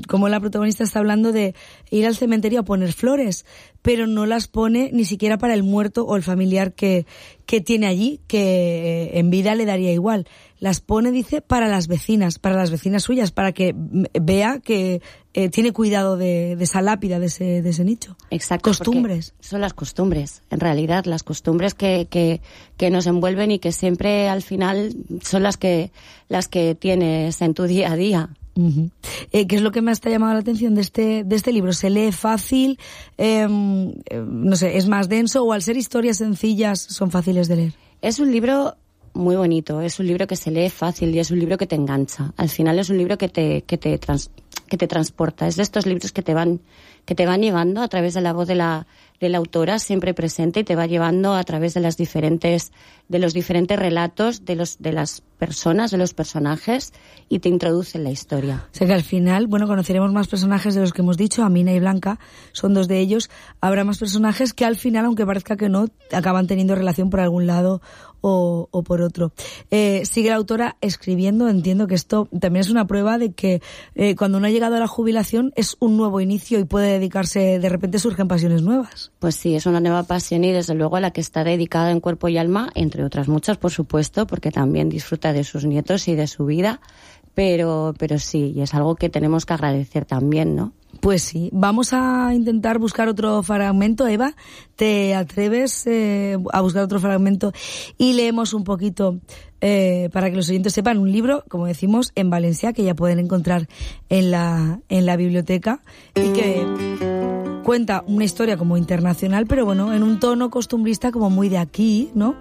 como la protagonista está hablando de ir al cementerio a poner flores, pero no las pone ni siquiera para el muerto o el familiar que tiene allí, que en vida le daría igual. Las pone, dice, para las vecinas suyas, para que vea que tiene cuidado de esa lápida, de ese nicho. Exacto. Costumbres. Son las costumbres, en realidad, las costumbres que nos envuelven y que siempre al final son las que tienes en tu día a día. Uh-huh. ¿Qué es lo que más te ha llamado la atención de este libro? ¿Se lee fácil? No sé, ¿es más denso o al ser historias sencillas son fáciles de leer? Es un libro muy bonito, es un libro que se lee fácil y es un libro que te engancha. Al final es un libro que te transporta. Es de estos libros que te van llevando a través de la voz de la autora siempre presente y te va llevando a través de los diferentes relatos de las personas, de los personajes y te introduce en la historia. O sea que al final, bueno, conoceremos más personajes de los que hemos dicho. Amina y Blanca son dos de ellos. Habrá más personajes que al final, aunque parezca que no, acaban teniendo relación por algún lado o por otro. Sigue la autora escribiendo. Entiendo que esto también es una prueba de que cuando uno ha llegado a la jubilación es un nuevo inicio y puede dedicarse, de repente surgen pasiones nuevas. Pues sí, es una nueva pasión y desde luego a la que está dedicada en cuerpo y alma, entre otras muchas, por supuesto, porque también disfruta de sus nietos y de su vida, pero sí, y es algo que tenemos que agradecer también, ¿no? Pues sí, vamos a intentar buscar otro fragmento. Eva, ¿te atreves a buscar otro fragmento? Y leemos un poquito para que los oyentes sepan, un libro, como decimos, en Valencia, que ya pueden encontrar en la biblioteca y que cuenta una historia como internacional, pero bueno, en un tono costumbrista como muy de aquí, ¿no?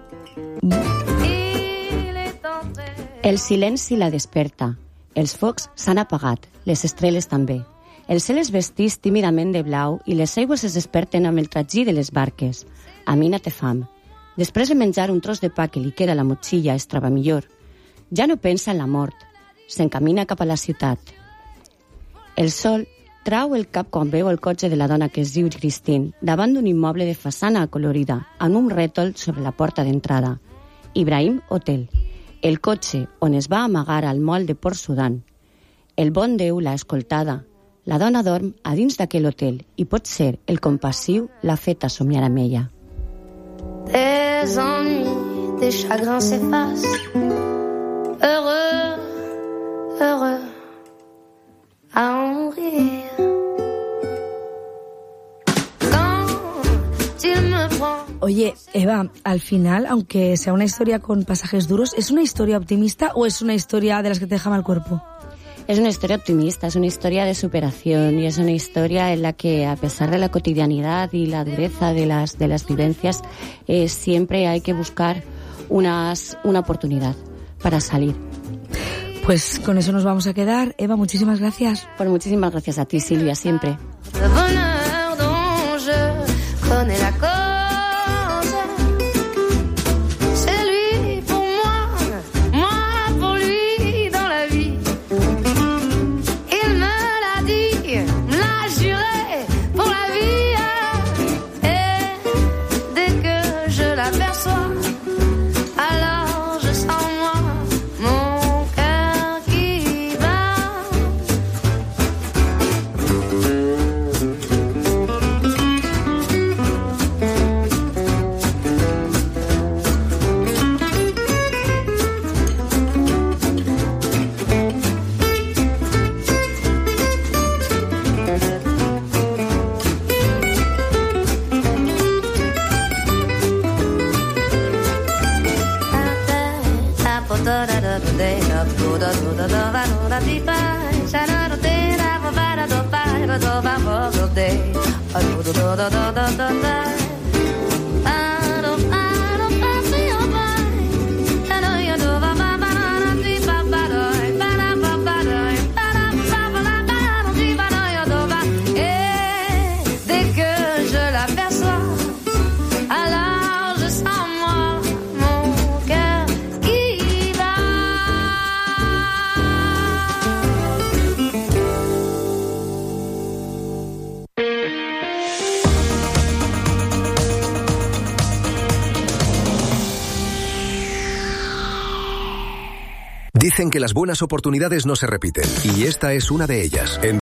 El silenci la desperta. Els focs s'han apagat, les estrelles també. El cel es vestís tímidament de blau i les aigües es desperten amb el tragí de les barques. Amina té fam. Després de menjar un tros de pa que li queda a la motxilla es troba millor. Ja no pensa en la mort. S'encamina cap a la ciutat. El sol trau el cap quan veu el cotxe de la dona que es diu Christine davant d'un immoble de façana acolorida amb un rètol sobre la porta d'entrada. Ibrahim Hotel. El cotxe on es va amagar al moll de Port Sudan. El bon Déu l'ha escoltada. La dona dorm a dins d'aquell hotel i pot ser el compassiu l'ha feta somiar amb ella. Des ennuis, des chagrins s'effacent. Heureux, heureux, à en rire. Quand il me prend. Oye, Eva, al final, aunque sea una historia con pasajes duros, ¿es una historia optimista o es una historia de las que te deja mal cuerpo? Es una historia optimista, es una historia de superación y es una historia en la que, a pesar de la cotidianidad y la dureza de las vivencias, siempre hay que buscar una oportunidad para salir. Pues con eso nos vamos a quedar. Eva, muchísimas gracias. Pues muchísimas gracias a ti, Silvia, siempre. Dicen que las buenas oportunidades no se repiten, y esta es una de ellas.